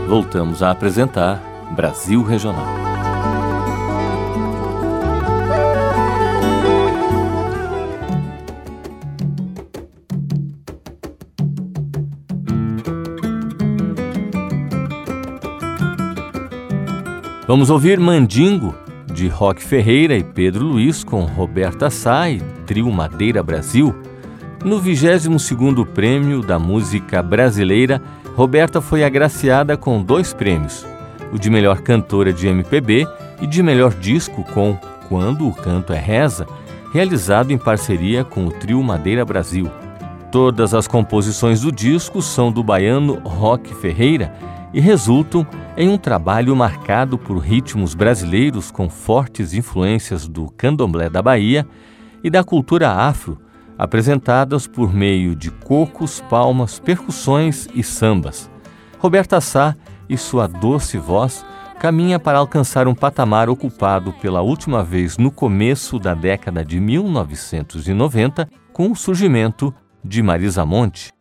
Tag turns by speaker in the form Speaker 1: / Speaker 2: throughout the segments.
Speaker 1: Voltamos a apresentar Brasil Regional. Vamos ouvir Mandingo, de Roque Ferreira e Pedro Luiz, com Roberta Sá e Trio Madeira Brasil. No 22º Prêmio da Música Brasileira, Roberta foi agraciada com 2 prêmios, o de melhor cantora de MPB e de melhor disco com Quando o Canto é Reza, realizado em parceria com o Trio Madeira Brasil. Todas as composições do disco são do baiano Roque Ferreira e resultam em um trabalho marcado por ritmos brasileiros com fortes influências do candomblé da Bahia e da cultura afro, apresentadas por meio de cocos, palmas, percussões e sambas. Roberta Sá e sua doce voz caminha para alcançar um patamar ocupado pela última vez no começo da década de 1990, com o surgimento de Marisa Monte.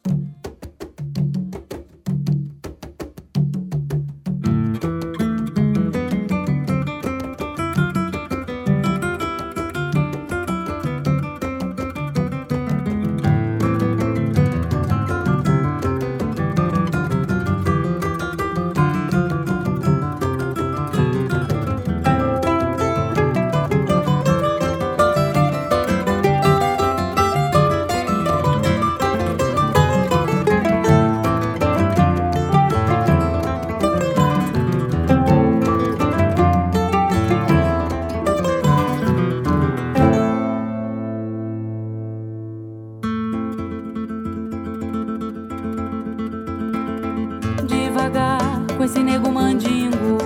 Speaker 2: Com esse nego mandingo,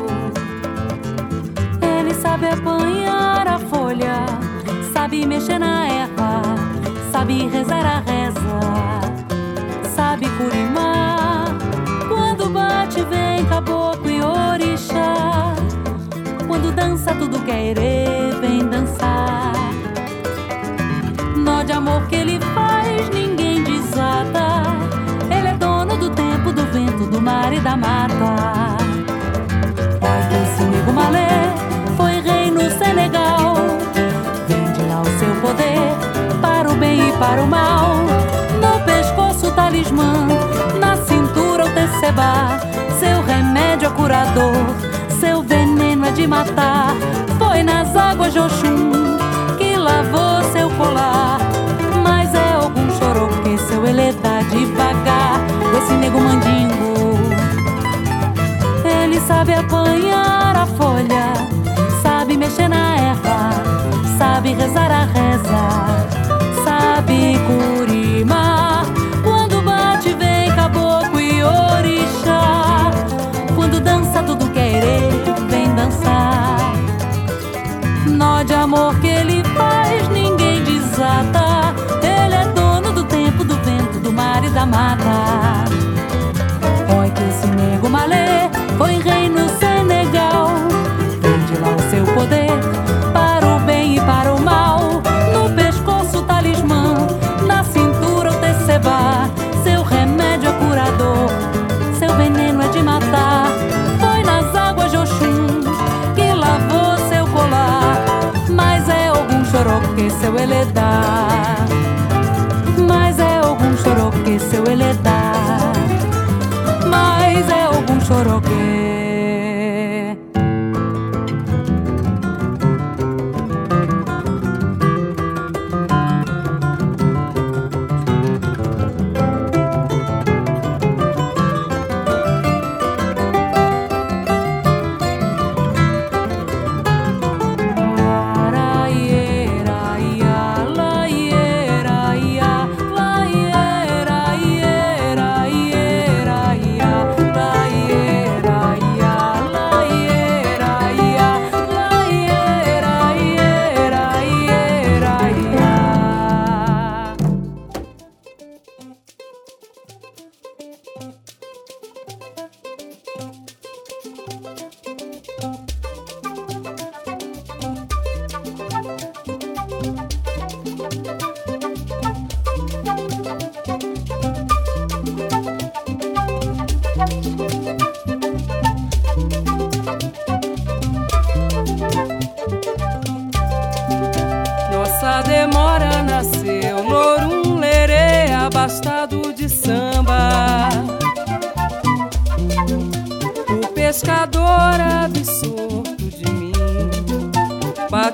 Speaker 2: ele sabe apanhar a folha, sabe mexer na erva, sabe rezar a reza, sabe curimar. Quando bate vem caboclo e orixá, quando dança tudo querer vem dançar. Nó de amor que ele faz ninguém desata, ele é dono do tempo, do vento, do mar e da mata. Esse nego malê foi rei no Senegal, vende lá o seu poder para o bem e para o mal. No pescoço o talismã, na cintura o tecebá, seu remédio é curador, seu veneno é de matar. Foi nas águas de Oxum que lavou seu colar, mas é algum chorou que seu ele dá devagar. Esse nego mandingo, ele sabe apanhar a folha, sabe mexer na erva, sabe rezar a reza, sabe curimar. Quando bate vem caboclo e orixá, quando dança tudo querer vem dançar. Nó de amor que ele faz ninguém desata, ele é dono do tempo, do vento, do mar e da mata. Oi que esse nego malê foi rei no Senegal, vende lá o seu poder para o bem e para o mal. No pescoço o talismã, na cintura o tecebá, seu remédio é curador, seu veneno é de matar. Foi nas águas de Oxum que lavou seu colar, mas é algum chorou que seu ele dá, mas é algum chorou que seu ele dá.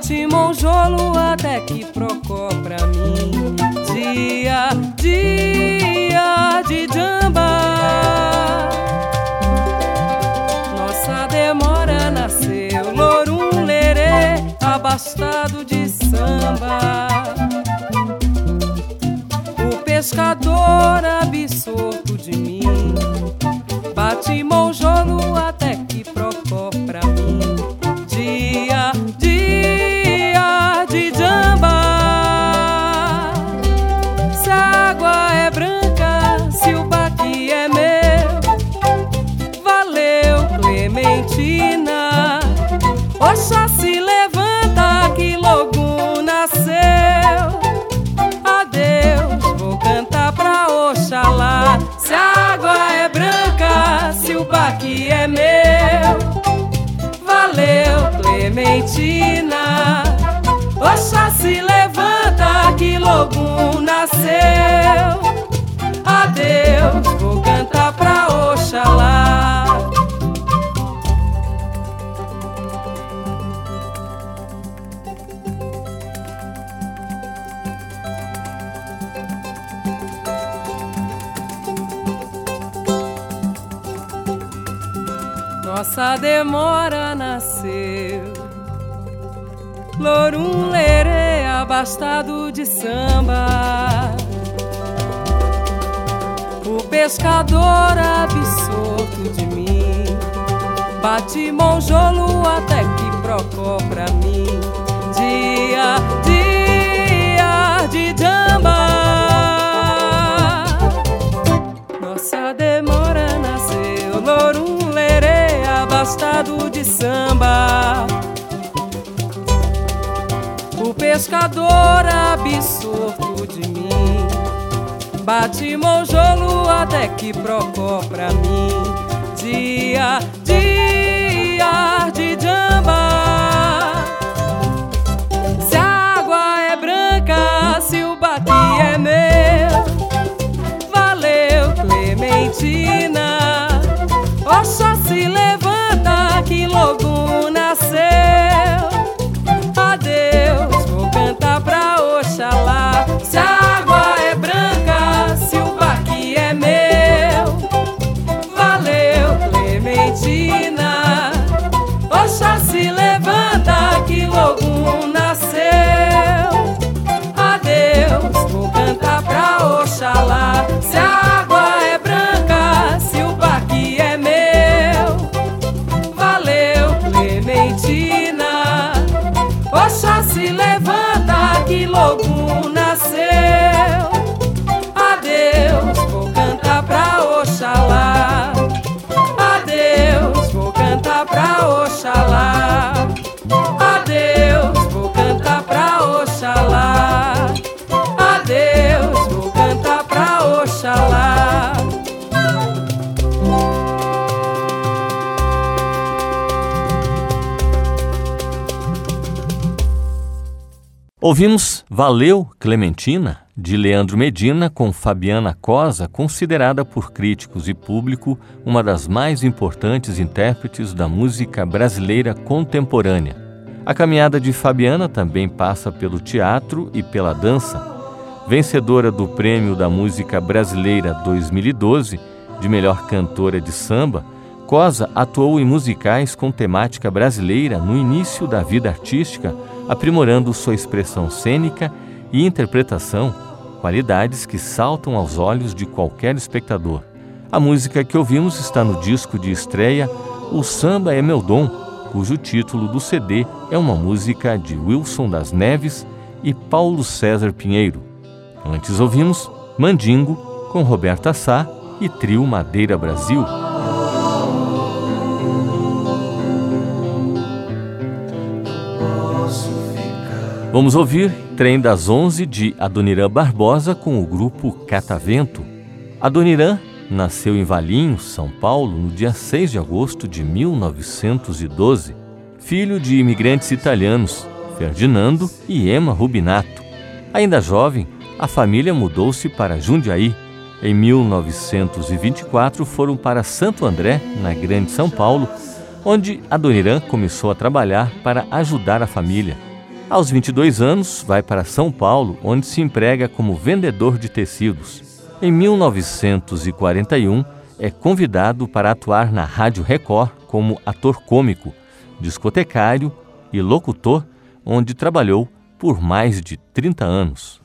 Speaker 3: bate monjolo até que Procó pra mim. Dia de jamba, nossa demora nasceu lorum lerê, abastado de samba. O pescador absorto de mim bate monjolo até que Procó pra mim. Dia de jamba, se a água é branca, se o baqui é meu, valeu Clementina. Oxóssi levanta que logo nasceu. Adeus, vou cantar pra Oxalá. Se a água é branca, se o baqui é meu, valeu Clementina. Oxóssi levanta que logo nasceu. Adeus, vou cantar pra Oxalá. Nossa demora nasceu lorum lerê, abastado de samba. O pescador absorto de mim bate monjolo até que Procó pra mim. Dia de jamba, nossa demora nasceu lorum lerê, abastado de samba. O pescador absorto de mim bate monjolo até que Procó pra mim. Dia de jamba, se a água é branca, se o baqui é meu, valeu Clementina. Oxóssi levanta que logo nasceu. Adeus, vou cantar pra Oxalá. Se a água é branca, se o baqui é meu, valeu Clementina. Oxóssi levanta que logo nasceu. Adeus, vou cantar pra Oxalá. Se a água é branca, se o baqui é meu, valeu Clementina. Oxóssi levanta que logo nasceu. Adeus, vou cantar pra Oxalá. Adeus, vou cantar pra Oxalá. Adeus, vou cantar pra Oxalá. Adeus, vou cantar pra Oxalá.
Speaker 1: Ouvimos Valeu Clementina, de Leandro Medina, com Fabiana Cosa, considerada por críticos e público uma das mais importantes intérpretes da música brasileira contemporânea. A caminhada de Fabiana também passa pelo teatro e pela dança. Vencedora do Prêmio da Música Brasileira 2012, de melhor cantora de samba, Cosa atuou em musicais com temática brasileira no início da vida artística, aprimorando sua expressão cênica e interpretação, qualidades que saltam aos olhos de qualquer espectador. A música que ouvimos está no disco de estreia O Samba é Meu Dom, cujo título do CD é uma música de Wilson das Neves e Paulo César Pinheiro. Antes ouvimos Mandingo, com Roberta Sá e Trio Madeira Brasil. Vamos ouvir Trem das 11 de Adoniran Barbosa com o grupo Catavento. Adoniran nasceu em Valinhos, São Paulo, no dia 6 de agosto de 1912, filho de imigrantes italianos, Ferdinando e Emma Rubinato. Ainda jovem, a família mudou-se para Jundiaí. Em 1924 foram para Santo André, na Grande São Paulo, onde Adoniran começou a trabalhar para ajudar a família. Aos 22 anos, vai para São Paulo, onde se emprega como vendedor de tecidos. Em 1941, é convidado para atuar na Rádio Record como ator cômico, discotecário e locutor, onde trabalhou por mais de 30 anos.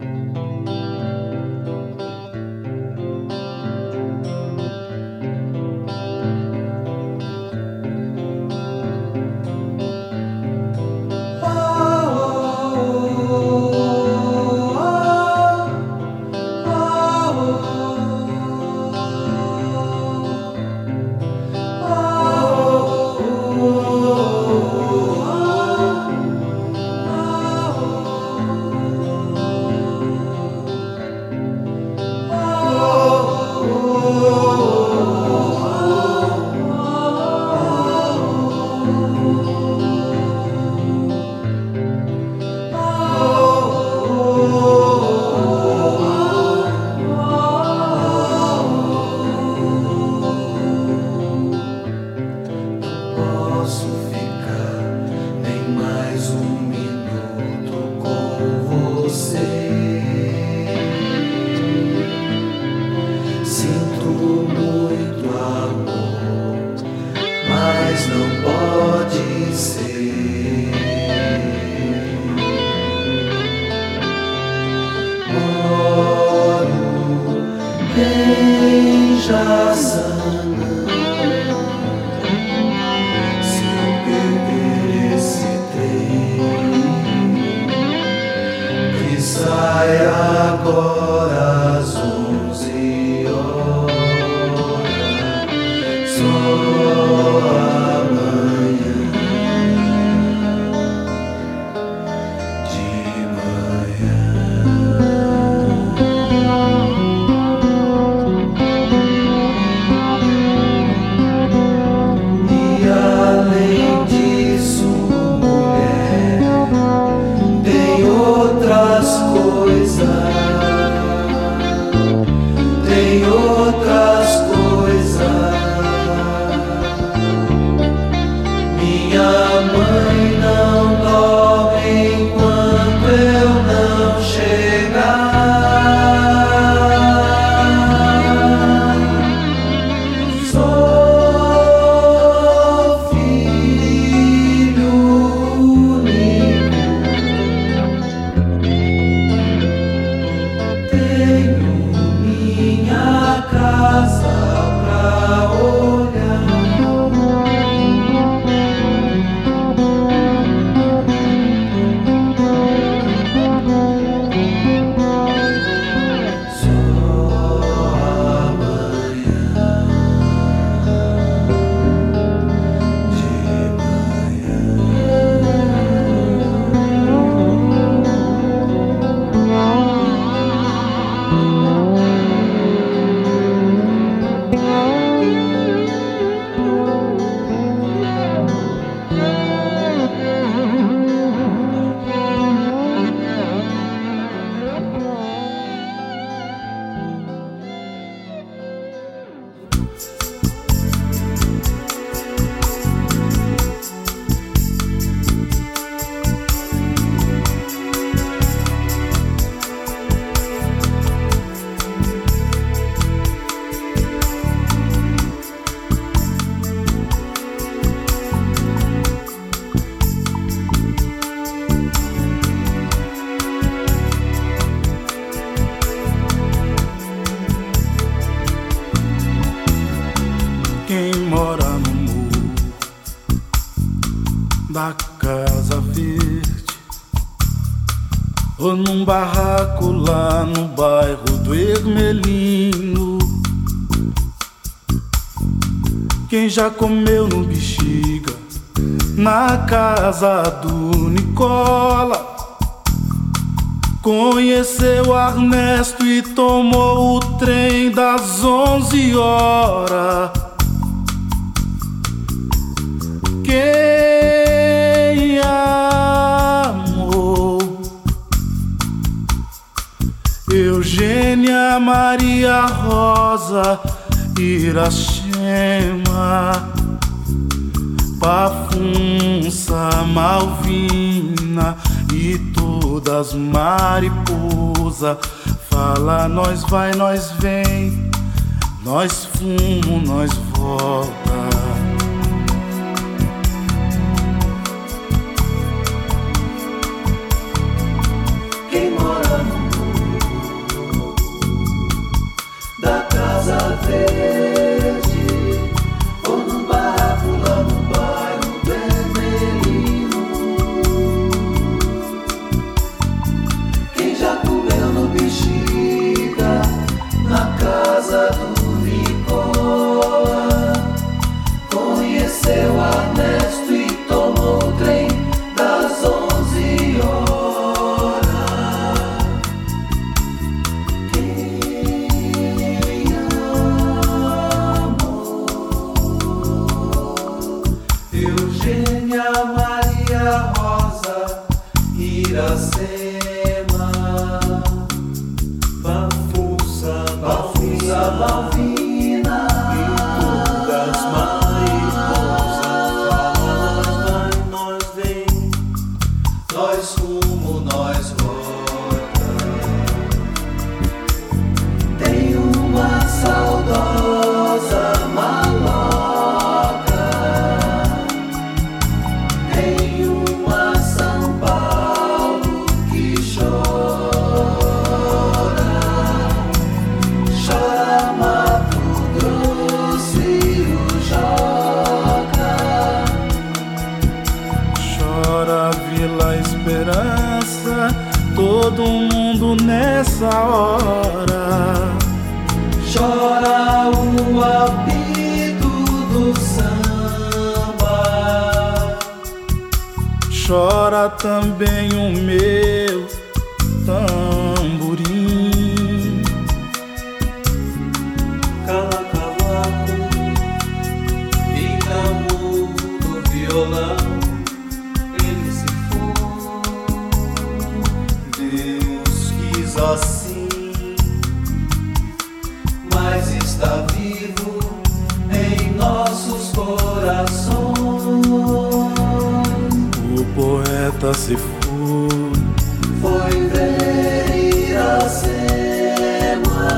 Speaker 4: da Casa Verde, ou num barraco lá no bairro do Ermelino. Quem já comeu no Bexiga, na casa do Nicola, conheceu Ernesto e tomou o trem das 11 horas. Quem amou Eugênia, Maria Rosa, Iracema, Pafunça, malvina e todas mariposa. Fala, nós vai, nós vem, nós fumo, nós volta.
Speaker 5: Quem mora no muro da Casa Verde ou no barraco lá no bairro Vermelhinho, quem já comeu no Bexiga, na casa do Nicola, conheceu Ernesto e tomou o trem das 11 horas. Quem amou Eugênia, Maria Rosa, Iracema, Pafunça, Malvina e todas mariposas. Nós vem, nós rumo, nós volta. Tem uma saudosa maloca, tem uma São Paulo que chora, chora Mato Grosso e o Joca,
Speaker 4: Chora Vila Esperança, todo mundo nessa hora.
Speaker 5: chora o apito do samba,
Speaker 4: Chora também o meu tamborim.
Speaker 5: cala cavaco, fica mudo violão, ele se foi. Deus quis assim, mas está vivo em nossos corações.
Speaker 4: O poeta se
Speaker 5: Foi ver Iracema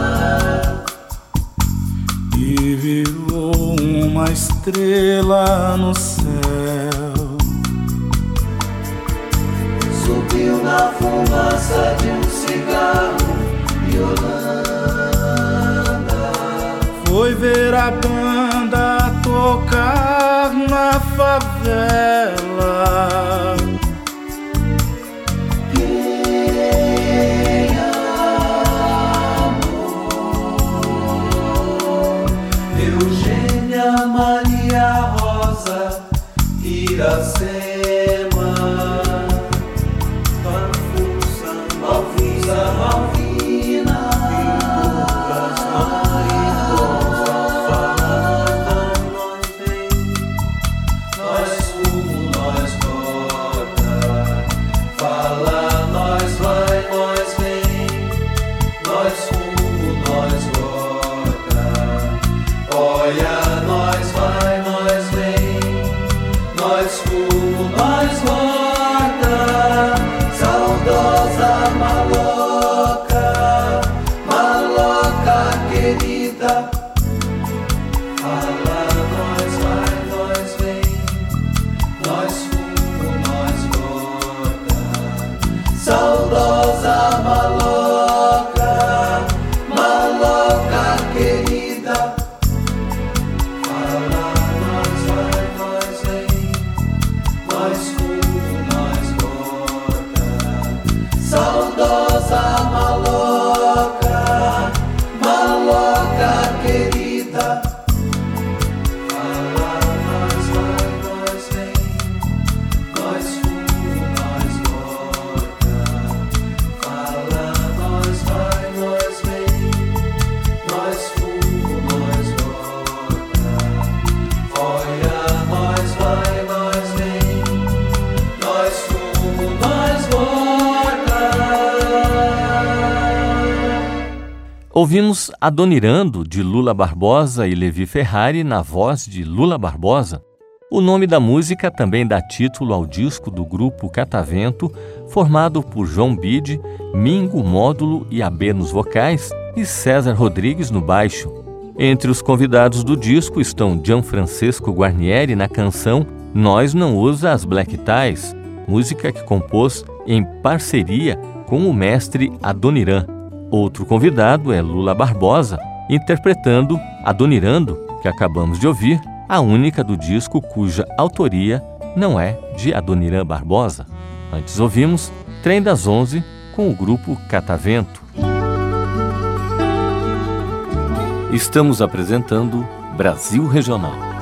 Speaker 4: e virou uma estrela no céu.
Speaker 5: subiu na fumaça de um cigarro Yolanda.
Speaker 4: Foi ver a banda tocar na favela.
Speaker 5: Quem amou Eugênia, Maria Rosa, Iracema, Pafunça, Malvina e todas mariposas. Fala, nós vem, nós fumo, nós volta. Fala, nós vai, nós vem, nós fumo, nós volta. Olha, nós vai, nós vem, nós fumo, nós volta. Saudosa maloca, maloca querida. Fala, nós vai, nós vem, nós fumo, nós volta. Saudosa maloca, maloca querida. Fala, nós vai, nós vem, nós fumo, nós volta. Saudosa maloca, maloca querida. Fala, nós vai, nós vem, nós fumo, nós volta. Fala, nós vai, nós vem, nós fumo, nós volta. Olha, nós vai, nós vem, nós fumo, nós volta.
Speaker 1: Ouvimos Adonirando, de Lula Barbosa e Levi Ferrari, na voz de Lula Barbosa. O nome da música também dá título ao disco do grupo Catavento, formado por João Bide, Mingo Módulo e Abê nos vocais e César Rodrigues no baixo. Entre os convidados do disco estão Gianfrancesco Guarnieri na canção Nós Não Usa as Black Ties, música que compôs em parceria com o mestre Adoniran. Outro convidado é Lula Barbosa, interpretando Adonirando, que acabamos de ouvir, a única do disco cuja autoria não é de Adoniran Barbosa. Antes ouvimos Trem das 11 com o grupo Catavento. Estamos apresentando Brasil Regional.